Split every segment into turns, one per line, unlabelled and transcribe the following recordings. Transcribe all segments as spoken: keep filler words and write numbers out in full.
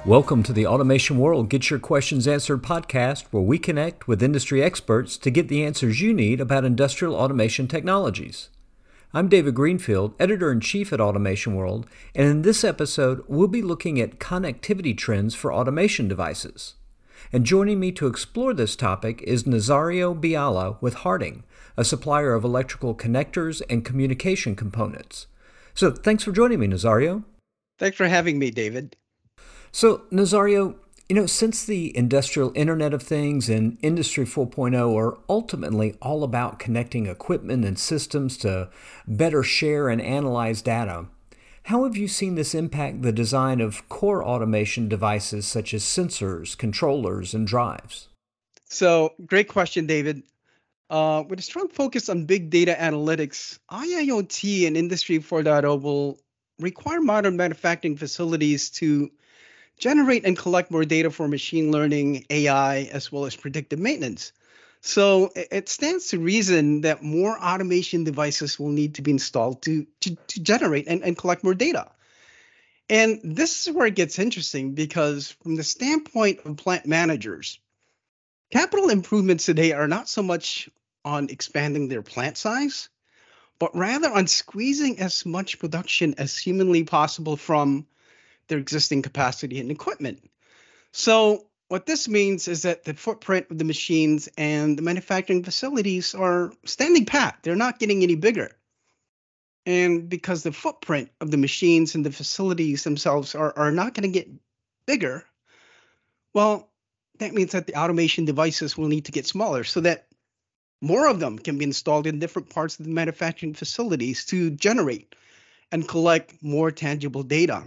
Welcome to the Automation World Get Your Questions Answered podcast, where we connect with industry experts to get the answers you need about industrial automation technologies. I'm David Greenfield, Editor-in-Chief at Automation World, and in this episode, we'll be looking at connectivity trends for automation devices. And joining me to explore this topic is Nazario Biala with Harding, a supplier of electrical connectors and communication components. So thanks for joining me, Nazario.
Thanks for having me, David.
So, Nazario, you know, since the industrial Internet of Things and Industry four point oh are ultimately all about connecting equipment and systems to better share and analyze data, how have you seen this impact the design of core automation devices such as sensors, controllers, and drives?
So, great question, David. Uh, with a strong focus on big data analytics, I I O T and Industry four point oh will require modern manufacturing facilities to generate and collect more data for machine learning, A I, as well as predictive maintenance. So it stands to reason that more automation devices will need to be installed to, to, to generate and, and collect more data. And this is where it gets interesting because from the standpoint of plant managers, capital improvements today are not so much on expanding their plant size, but rather on squeezing as much production as humanly possible from their existing capacity and equipment. So what this means is that the footprint of the machines and the manufacturing facilities are standing pat. They're not getting any bigger. And because the footprint of the machines and the facilities themselves are, are not going to get bigger, well, that means that the automation devices will need to get smaller so that more of them can be installed in different parts of the manufacturing facilities to generate and collect more tangible data.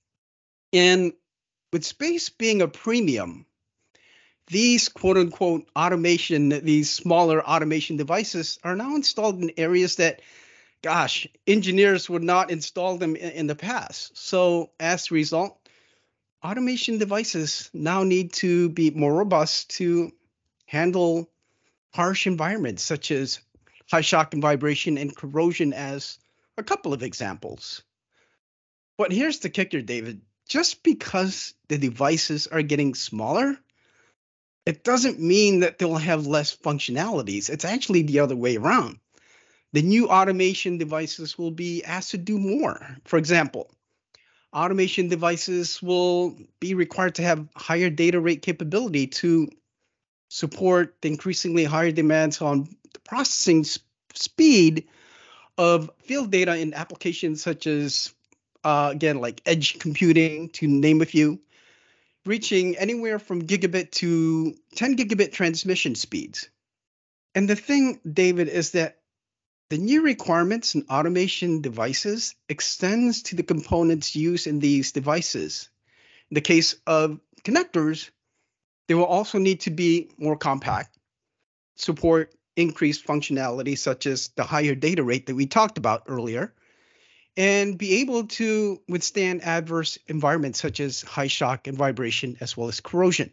And with space being a premium, these quote unquote automation, these smaller automation devices are now installed in areas that, gosh, engineers would not install them in, in the past. So as a result, automation devices now need to be more robust to handle harsh environments such as high shock and vibration and corrosion as a couple of examples. But here's the kicker, David. Just because the devices are getting smaller, it doesn't mean that they'll have less functionalities. It's actually the other way around. The new automation devices will be asked to do more. For example, automation devices will be required to have higher data rate capability to support the increasingly higher demands on the processing sp- speed of field data in applications such as Uh, again, like edge computing, to name a few, reaching anywhere from gigabit to ten gigabit transmission speeds. And the thing, David, is that the new requirements in automation devices extends to the components used in these devices. In the case of connectors, they will also need to be more compact, support increased functionality such as the higher data rate that we talked about earlier, and be able to withstand adverse environments such as high shock and vibration, as well as corrosion.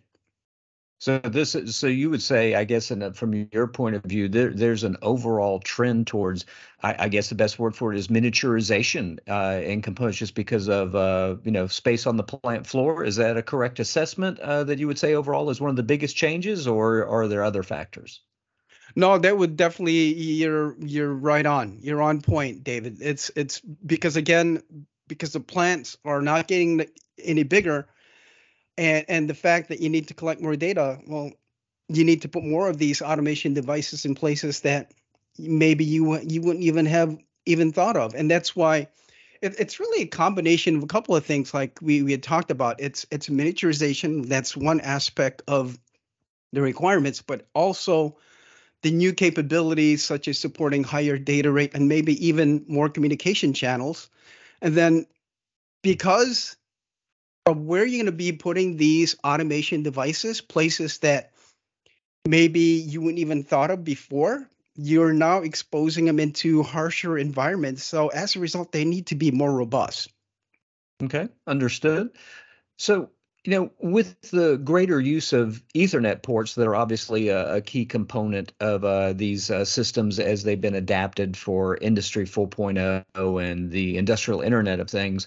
So this, is- so you would say, I guess, in a, from your point of view, there, there's an overall trend towards, I, I guess the best word for it is miniaturization uh, in components, just because of uh, you know space on the plant floor. Is that a correct assessment uh, that you would say overall is one of the biggest changes, or, or are there other factors?
No, that would definitely you're you're right on. You're on point, David. It's it's because again, because the plants are not getting any bigger, and and the fact that you need to collect more data, well, you need to put more of these automation devices in places that maybe you you wouldn't even have even thought of, and that's why it, it's really a combination of a couple of things, like we we had talked about. It's it's miniaturization. That's one aspect of the requirements, but also the new capabilities such as supporting higher data rate and maybe even more communication channels. And then because of where you're going to be putting these automation devices, places that maybe you wouldn't even thought of before, you're now exposing them into harsher environments. So as a result, they need to be more robust.
Okay, understood. So, you know, with the greater use of Ethernet ports that are obviously a, a key component of uh, these uh, systems as they've been adapted for Industry four point oh and the industrial Internet of Things,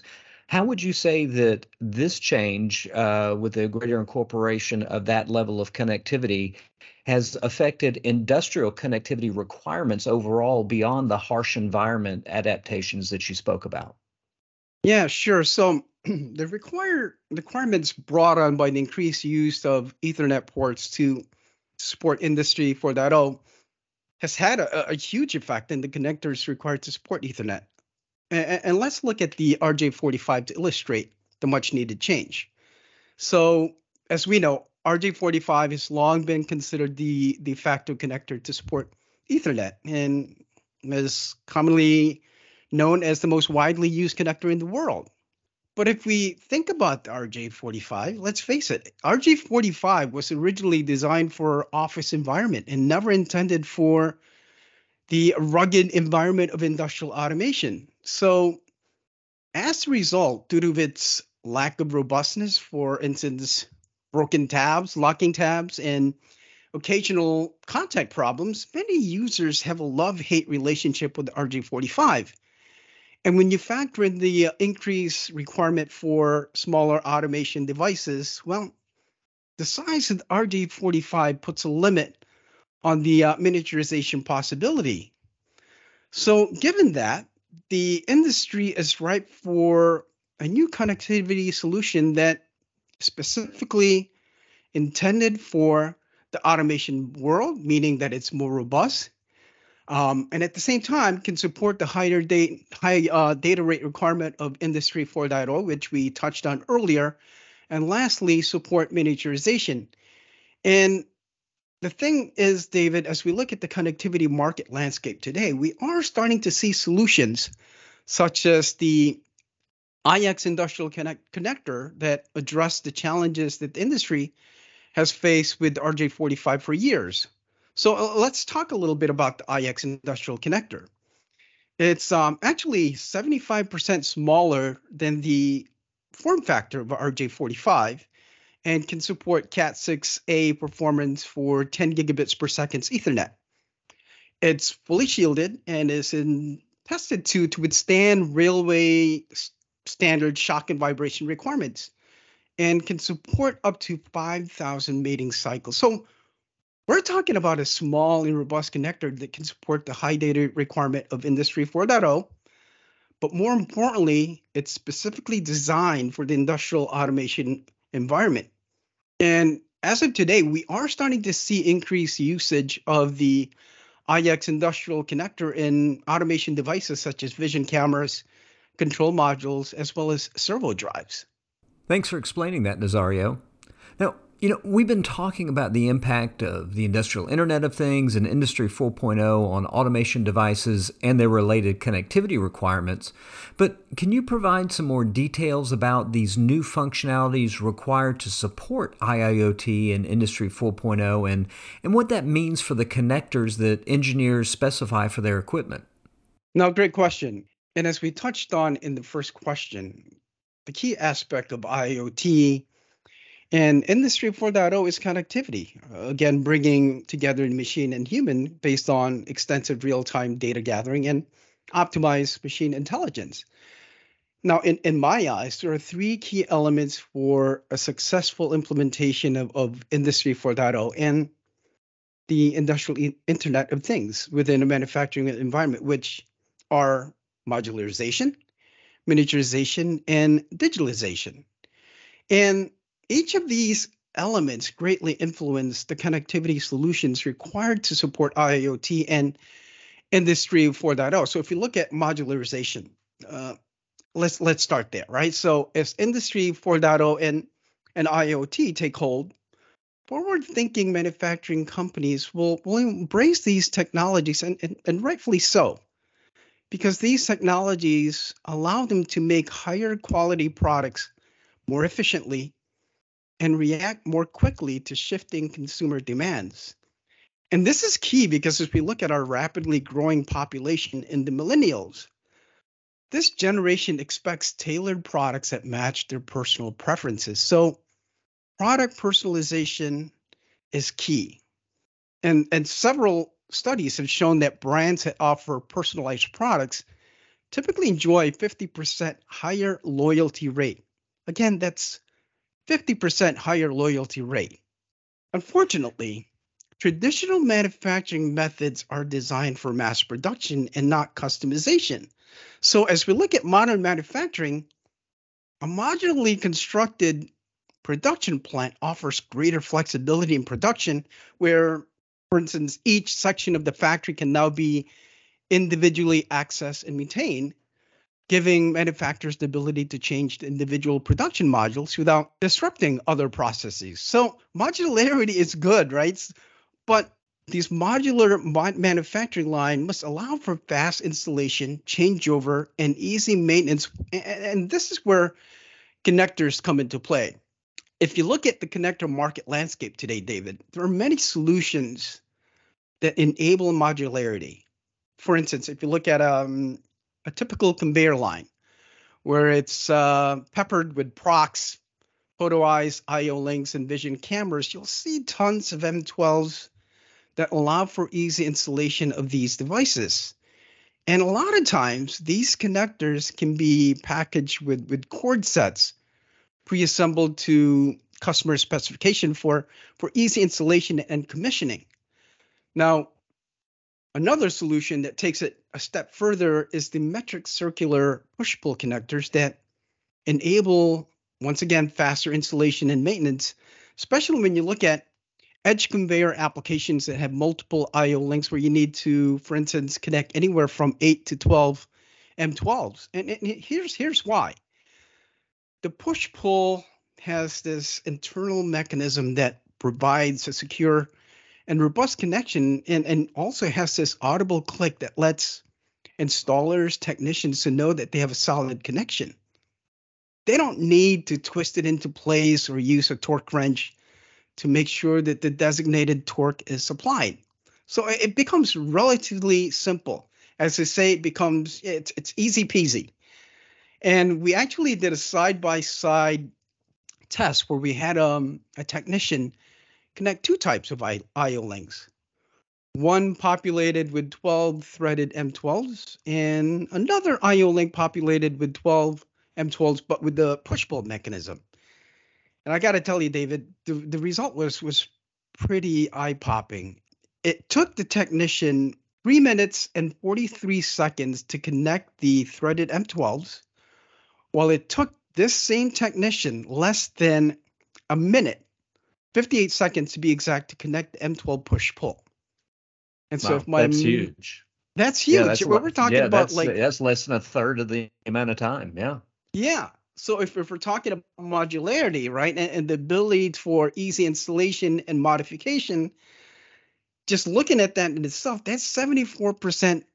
How would you say that this change, uh, with the greater incorporation of that level of connectivity, has affected industrial connectivity requirements overall beyond the harsh environment adaptations that you spoke about?
Yeah, sure. So the require requirements brought on by the increased use of Ethernet ports to support Industry 4.0 has had a, a huge effect in the connectors required to support Ethernet. And, and let's look at the R J forty-five to illustrate the much needed change. So, as we know, R J forty-five has long been considered the de facto connector to support Ethernet and is commonly known as the most widely used connector in the world. But if we think about the R J forty-five, let's face it, R J forty-five was originally designed for office environment and never intended for the rugged environment of industrial automation. So as a result, due to its lack of robustness, for instance, broken tabs, locking tabs, and occasional contact problems, many users have a love-hate relationship with the R J forty-five. And when you factor in the uh, increased requirement for smaller automation devices, well, the size of the R J forty-five puts a limit on the uh, miniaturization possibility. So, given that, the industry is ripe for a new connectivity solution that specifically intended for the automation world, meaning that it's more robust, um, and at the same time can support the higher date, high uh, data rate requirement of Industry 4.0, which we touched on earlier, and lastly, support miniaturization. And the thing is, David, as we look at the connectivity market landscape today, we are starting to see solutions such as the I X Industrial Connect- Connector that address the challenges that the industry has faced with R J forty-five for years. So uh, let's talk a little bit about the I X Industrial Connector. It's um, actually seventy-five percent smaller than the form factor of R J forty-five and can support Cat six A performance for ten gigabits per second Ethernet. It's fully shielded and is in, tested to, to withstand railway s- standard shock and vibration requirements and can support up to five thousand mating cycles. So we're talking about a small and robust connector that can support the high data requirement of Industry 4.0, but more importantly, it's specifically designed for the industrial automation environment. And as of today, we are starting to see increased usage of the I X industrial connector in automation devices such as vision cameras, control modules, as well as servo drives.
Thanks for explaining that, Nazario. Now, you know, we've been talking about the impact of the industrial Internet of Things and Industry 4.0 on automation devices and their related connectivity requirements, but can you provide some more details about these new functionalities required to support I I o T and Industry 4.0 and, and what that means for the connectors that engineers specify for their equipment?
Now, great question. And as we touched on in the first question, the key aspect of I O T and Industry 4.0 is connectivity, uh, again, bringing together the machine and human based on extensive real time data gathering and optimized machine intelligence. Now, in, in my eyes, there are three key elements for a successful implementation of, of Industry 4.0 and the industrial i- Internet of Things within a manufacturing environment, which are modularization, miniaturization, and digitalization. And each of these elements greatly influence the connectivity solutions required to support I I o T and Industry 4.0. So if you look at modularization, uh, let's let's start there, right? So as Industry 4.0 and and I O T take hold, forward-thinking manufacturing companies will, will embrace these technologies, and, and, and rightfully so, because these technologies allow them to make higher quality products more efficiently and react more quickly to shifting consumer demands. And this is key because as we look at our rapidly growing population in the millennials, this generation expects tailored products that match their personal preferences. So, product personalization is key. And, and several studies have shown that brands that offer personalized products typically enjoy fifty percent higher loyalty rate. Again, that's fifty percent higher loyalty rate. Unfortunately, traditional manufacturing methods are designed for mass production and not customization. So as we look at modern manufacturing, a modularly constructed production plant offers greater flexibility in production, where, for instance, each section of the factory can now be individually accessed and maintained, giving manufacturers the ability to change the individual production modules without disrupting other processes. So modularity is good, right? But this modular manufacturing line must allow for fast installation, changeover, and easy maintenance. And this is where connectors come into play. If you look at the connector market landscape today, David, there are many solutions that enable modularity. For instance, if you look at um, a typical conveyor line, where it's uh, peppered with procs, photo eyes, I O links, and vision cameras, you'll see tons of M twelves that allow for easy installation of these devices. And a lot of times, these connectors can be packaged with, with cord sets, pre-assembled to customer specification for, for easy installation and commissioning. Now, another solution that takes it a step further is the metric circular push-pull connectors that enable, once again, faster installation and maintenance, especially when you look at edge conveyor applications that have multiple I O links where you need to, for instance, connect anywhere from eight to twelve M twelves. And, and here's, here's why. The push-pull has this internal mechanism that provides a secure and robust connection, and, and also has this audible click that lets installers, technicians to know that they have a solid connection. They don't need to twist it into place or use a torque wrench to make sure that the designated torque is supplied. So it becomes relatively simple. As I say, it becomes, it's, it's easy peasy. And we actually did a side-by-side test where we had um, a technician connect two types of I O links. One populated with twelve threaded M twelves, and another I O link populated with twelve M twelves, but with the push-pull mechanism. And I got to tell you, David, the, the result was, was pretty eye-popping. It took the technician three minutes and forty-three seconds to connect the threaded M twelves, while it took this same technician less than a minute, fifty-eight seconds to be exact, to connect the M twelve push-pull. And so
wow,
if my
that's huge.
That's huge.
Yeah, that's
what we're talking
yeah,
about,
that's,
like
that's less than a third of the amount of time. Yeah.
Yeah. So if, if we're talking about modularity, right, and, and the ability for easy installation and modification, just looking at that in itself, that's seventy-four percent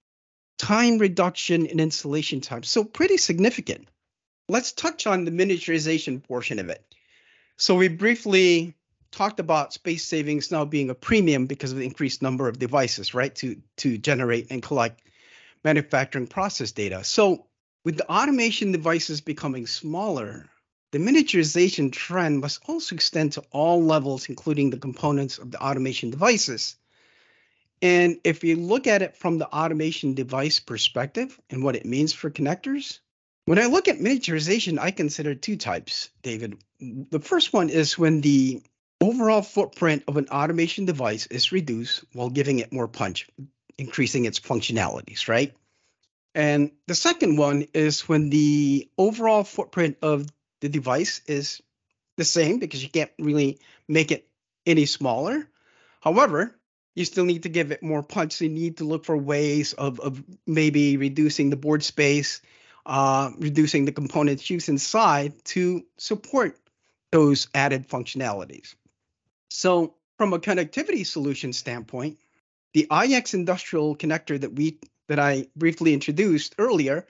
time reduction in installation time. So pretty significant. Let's touch on the miniaturization portion of it. So we briefly talked about space savings now being a premium because of the increased number of devices, right, to, to generate and collect manufacturing process data. So with the automation devices becoming smaller, the miniaturization trend must also extend to all levels, including the components of the automation devices. And if you look at it from the automation device perspective and what it means for connectors, when I look at miniaturization, I consider two types, David. The first one is when the overall footprint of an automation device is reduced while giving it more punch, increasing its functionalities, right? And the second one is when the overall footprint of the device is the same, because you can't really make it any smaller. However, you still need to give it more punch. So you need to look for ways of, of maybe reducing the board space, uh, reducing the components used inside to support those added functionalities. So from a connectivity solution standpoint, the I X industrial connector that we that I briefly introduced earlier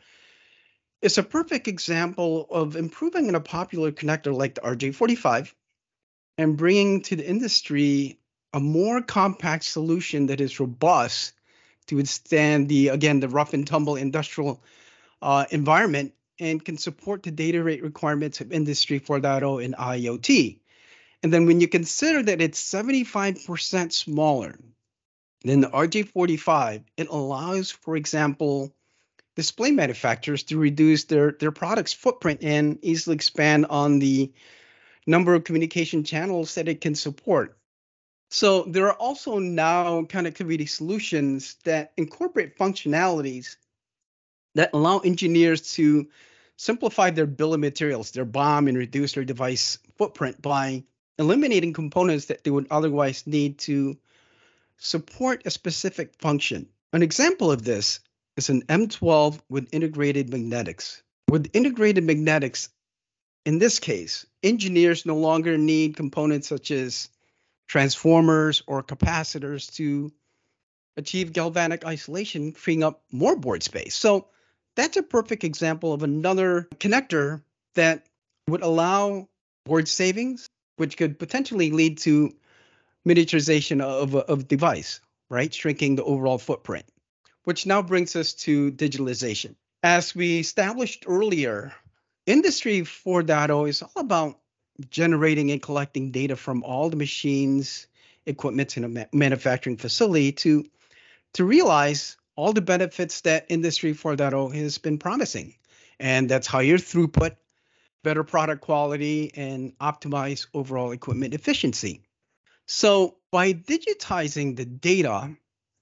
is a perfect example of improving in a popular connector like the R J forty-five and bringing to the industry a more compact solution that is robust to withstand the, again, the rough and tumble industrial uh, environment and can support the data rate requirements of Industry four point oh and I O T. And then when you consider that it's seventy-five percent smaller than the R J forty-five, it allows, for example, display manufacturers to reduce their, their product's footprint and easily expand on the number of communication channels that it can support. So there are also now connectivity solutions that incorporate functionalities that allow engineers to simplify their bill of materials, their B O M, and reduce their device footprint by eliminating components that they would otherwise need to support a specific function. An example of this is an M twelve with integrated magnetics. With integrated magnetics, in this case, engineers no longer need components such as transformers or capacitors to achieve galvanic isolation, freeing up more board space. So that's a perfect example of another connector that would allow board savings, which could potentially lead to miniaturization of a of device, right? Shrinking the overall footprint, which now brings us to digitalization. As we established earlier, Industry four point oh is all about generating and collecting data from all the machines, equipment in a ma- manufacturing facility to, to realize all the benefits that Industry four point oh has been promising. And that's higher throughput, better product quality, and optimize overall equipment efficiency. So by digitizing the data,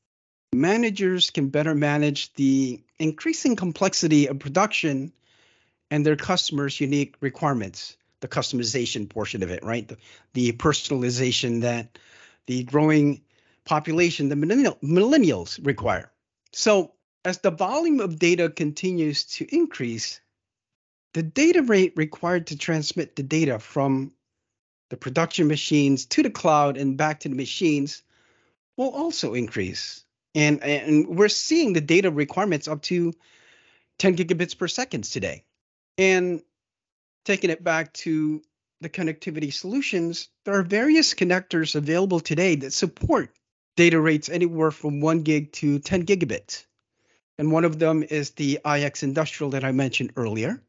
managers can better manage the increasing complexity of production and their customers' unique requirements, the customization portion of it, right? The, the personalization that the growing population, the millennial, millennials require. So as the volume of data continues to increase, the data rate required to transmit the data from the production machines to the cloud and back to the machines will also increase. And, and we're seeing the data requirements up to ten gigabits per second today. And taking it back to the connectivity solutions, there are various connectors available today that support data rates anywhere from one gig to ten gigabits. And one of them is the I X Industrial that I mentioned earlier.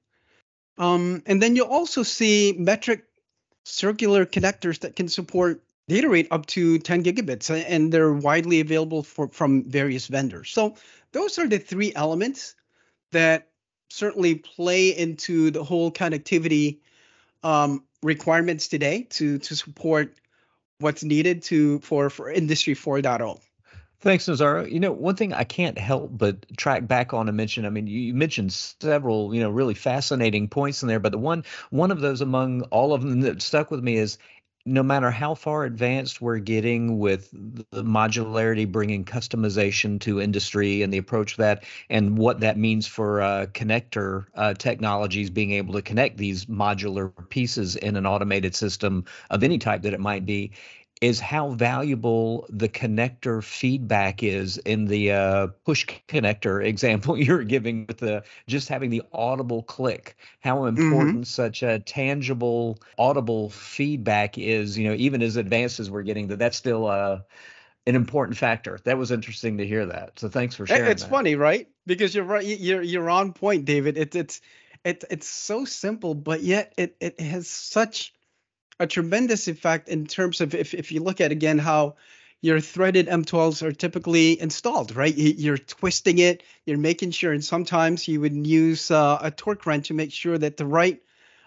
Um, and then you'll also see metric circular connectors that can support data rate up to ten gigabits, and they're widely available for, from various vendors. So those are the three elements that certainly play into the whole connectivity um, requirements today to to support what's needed to for for Industry four point oh.
Thanks, Nazaro. You know, one thing I can't help but track back on and mention, I mean, you, you mentioned several, you know, really fascinating points in there, but the one one of those among all of them that stuck with me is no matter how far advanced we're getting with the modularity, bringing customization to industry and the approach to that, and what that means for uh, connector uh, technologies, being able to connect these modular pieces in an automated system of any type that it might be, is how valuable the connector feedback is in the uh, push connector example you're giving with the just having the audible click, how important mm-hmm. such a tangible audible feedback is, you know, even as advanced as we're getting, that that's still uh, an important factor. That was interesting to hear that. So thanks for sharing
It's
that.
funny, right? Because you're right. You're, you're on point, David. It, it's, it, it's so simple, but yet it, it has such a tremendous effect in terms of if, if you look at again how your threaded M twelves are typically installed, right? You're twisting it, you're making sure, and sometimes you would use uh, a torque wrench to make sure that the right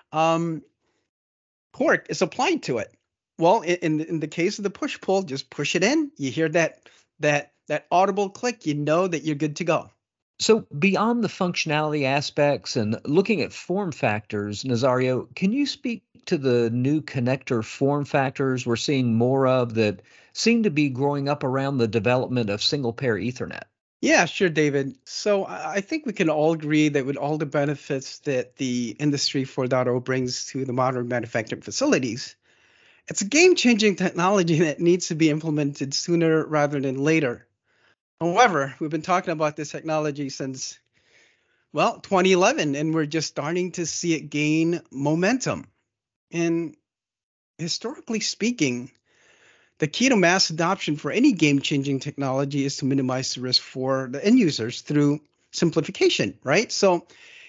um, torque is applied to it. Well, in in the case of the push pull, just push it in. You hear that that that audible click, you know that you're good to go.
So beyond the functionality aspects and looking at form factors, Nazario, can you speak to the new connector form factors we're seeing more of that seem to be growing up around the development of single pair Ethernet?
Yeah, sure, David. So I think we can all agree that with all the benefits that the Industry four point oh brings to the modern manufacturing facilities, it's a game-changing technology that needs to be implemented sooner rather than later. However, we've been talking about this technology since, well, twenty eleven, and we're just starting to see it gain momentum. And historically speaking, the key to mass adoption for any game-changing technology is to minimize the risk for the end users through simplification, right? So,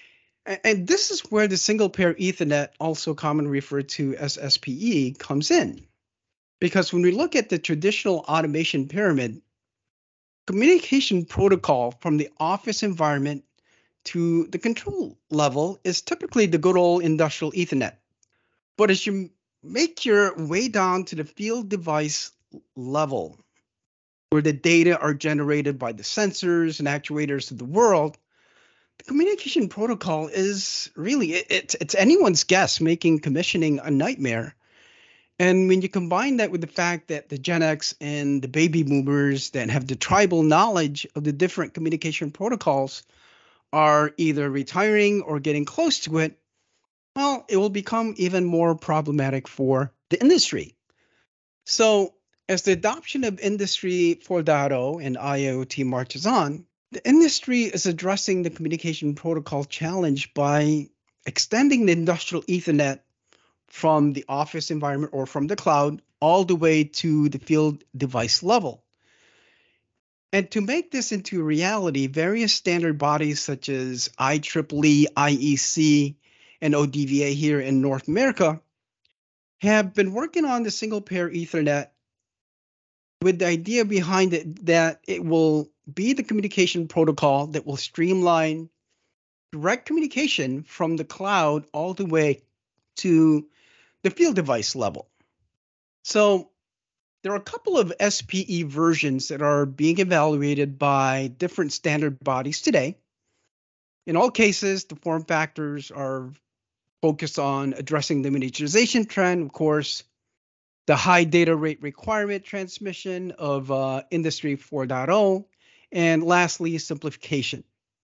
and this is where the single pair Ethernet, also commonly referred to as S P E, comes in. Because when we look at the traditional automation pyramid, communication protocol from the office environment to the control level is typically the good old industrial Ethernet. But as you make your way down to the field device level, where the data are generated by the sensors and actuators of the world, the communication protocol is really, it, it's, it's anyone's guess, making commissioning a nightmare. And when you combine that with the fact that the Gen X and the baby boomers that have the tribal knowledge of the different communication protocols are either retiring or getting close to it, well, it will become even more problematic for the industry. So as the adoption of Industry four point oh and I I o T marches on, the industry is addressing the communication protocol challenge by extending the industrial Ethernet from the office environment or from the cloud all the way to the field device level. And to make this into a reality, various standard bodies such as I triple E, I E C, and O D V A here in North America have been working on the single pair Ethernet with the idea behind it that it will be the communication protocol that will streamline direct communication from the cloud all the way to the field device level. So there are a couple of S P E versions that are being evaluated by different standard bodies today. In all cases, the form factors are focused on addressing the miniaturization trend, of course, the high data rate requirement transmission of uh, Industry four point oh, and lastly, simplification.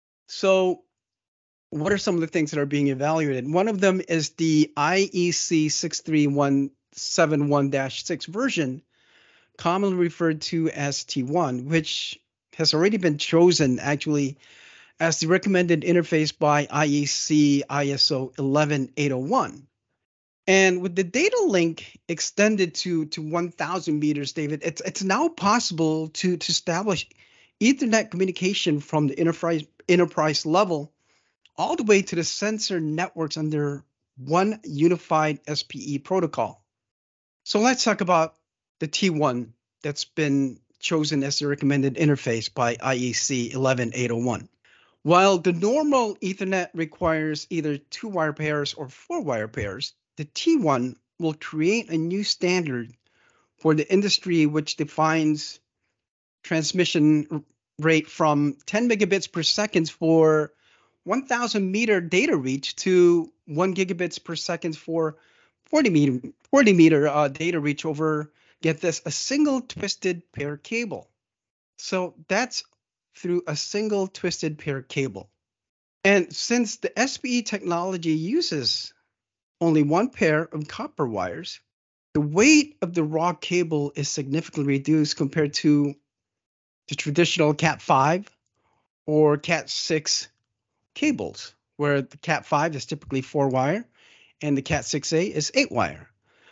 So what are some of the things that are being evaluated? One of them is the I E C six three one seven one dash six version, commonly referred to as T one, which has already been chosen actually as the recommended interface by I E C I S O eleven eight oh one. And with the data link extended to, to one thousand meters, David, it's it's now possible to, to establish Ethernet communication from the enterprise enterprise level all the way to the sensor networks under one unified S P E protocol. So let's talk about the T one that's been chosen as the recommended interface by I E C eleven eight oh one. While the normal Ethernet requires either two wire pairs or four wire pairs, the T one will create a new standard for the industry, which defines transmission rate from ten megabits per second for one thousand meter data reach to one gigabits per second for forty meter, forty meter uh, data reach over, get this, a single twisted pair cable. So that's through a single twisted pair cable. And since the S P E technology uses only one pair of copper wires, the weight of the raw cable is significantly reduced compared to the traditional Cat five or Cat six cables, where the Cat five is typically four wire and the Cat six A is eight wire.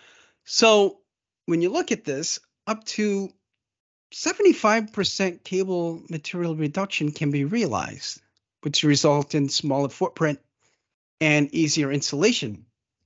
So when you look at this, up to seventy-five percent cable material reduction can be realized, which results in smaller footprint and easier installation.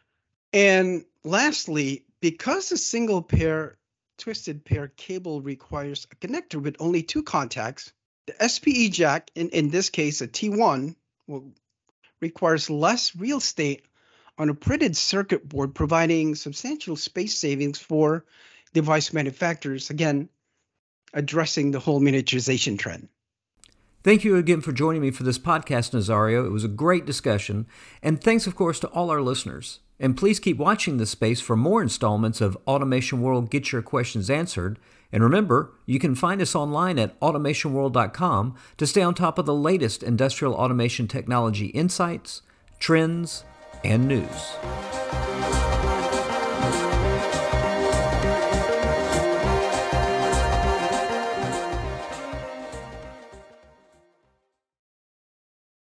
And lastly, because a single pair twisted pair cable requires a connector with only two contacts, the S P E jack, in, in this case a T one, will, requires less real estate on a printed circuit board, providing substantial space savings for device manufacturers, again, addressing the whole miniaturization trend.
Thank you again for joining me for this podcast, Nazario. It was a great discussion. And thanks, of course, to all our listeners. And please keep watching this space for more installments of Automation World Get Your Questions Answered. And remember, you can find us online at automation world dot com to stay on top of the latest industrial automation technology insights, trends, and news.